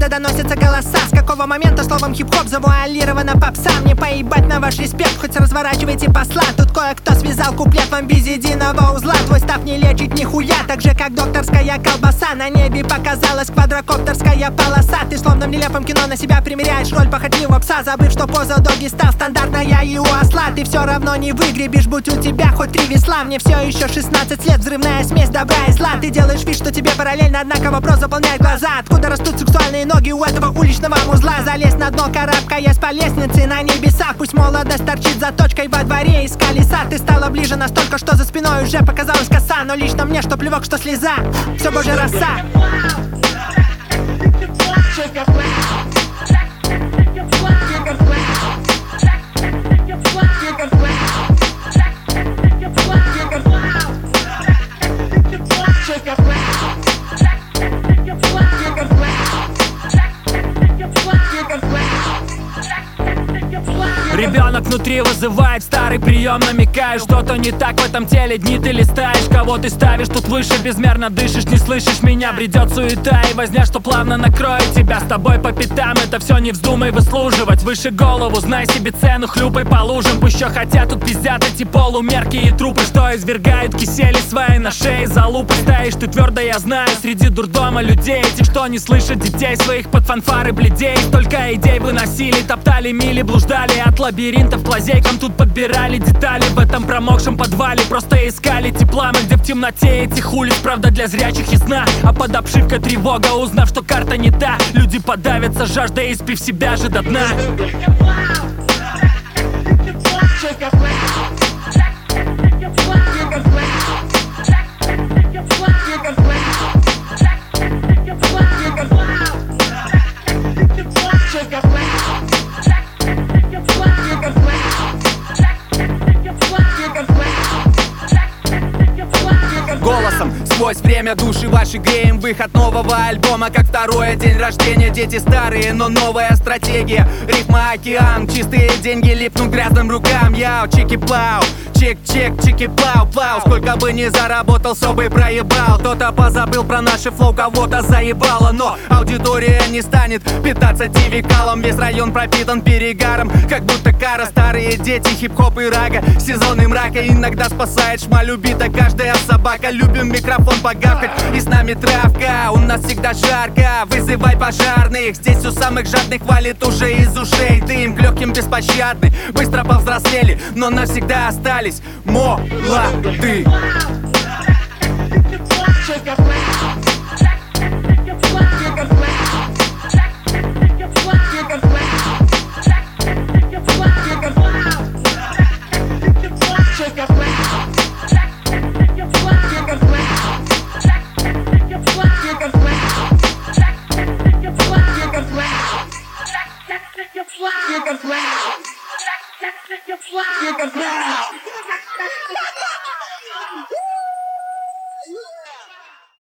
откуда доносятся голоса. С какого момента словом хип-хоп завуалирована попса? Мне поебать на ваш респект, хоть разворачивайте посла. Тут кое-кто связал куплет вам без единого узла. Твой став не лечит нихуя, так же как докторская колбаса. На небе показалась квадрокоптерская полоса. Ты словно в нелепом кино на себя примеряешь роль похотливого пса, забыв, что поза доги стал стандартная и у осла. Ты все равно не выгребешь, будь у тебя хоть 3 весла. Мне все еще 16 лет, взрывная смесь добра и зла. Ты делаешь вид, что тебе параллельно, однако вопрос заполняет глаза. Откуда растут сексуальные ноги у этого уличного музла? Залезь на дно, карабкаясь по лестнице на небесах. Пусть молодость торчит за точкой во дворе из колеса. Ты стала ближе настолько, что за спиной уже показалась коса. Но лично мне, что плевок, что слеза, все божья роса. Ребенок внутри вызывает старый прием, намекаешь, что-то не так в этом теле. Дни ты листаешь, кого ты ставишь тут выше, безмерно дышишь, не слышишь меня. Бредет суета и возня, что плавно накроет тебя. С тобой по пятам, это все не вздумай выслуживать. Выше голову, знай себе цену, хлюпай по лужам. Пусть еще хотят, тут пиздят эти полумерки и трупы, что извергают кисели свои на шее. За лупы стоишь ты твердо, я знаю, среди дурдома людей, этих, что не слышат детей своих под фанфары бледей. Столько идей выносили, топтали мили, блуждали от лабиринтов к лазейкам. Тут подбирали детали в этом промокшем подвале. Просто искали тепла, мы где в темноте этих улиц. Правда для зрячих ясна, а под обшивкой тревога. Узнав, что карта не та, люди подавятся жаждой, испив себя же до дна. Голосом сквозь время души ваши греем. Выход нового альбома, как второе день рождения. Дети старые, но новая стратегия. Рифма океан, чистые деньги липнут грязным рукам. Яу, чики-плау, чик-чик, чики-плау-плау. Сколько бы ни заработал, все бы проебал. Кто-то позабыл про наши флоу, кого-то заебало. Но аудитория не станет питаться тивикалом. Весь район пропитан перегаром, как будто кара. Старые дети, хип-хоп и рага. Сезоны мрака иногда спасает шмаль, убита каждая собака. Любим микрофон погавкать, и с нами травка. У нас всегда жарко, вызывай пожарных. Здесь у самых жадных валит уже из ушей. Дым к легким беспощадный. Быстро повзрослели, но навсегда остались молоды. You can fly.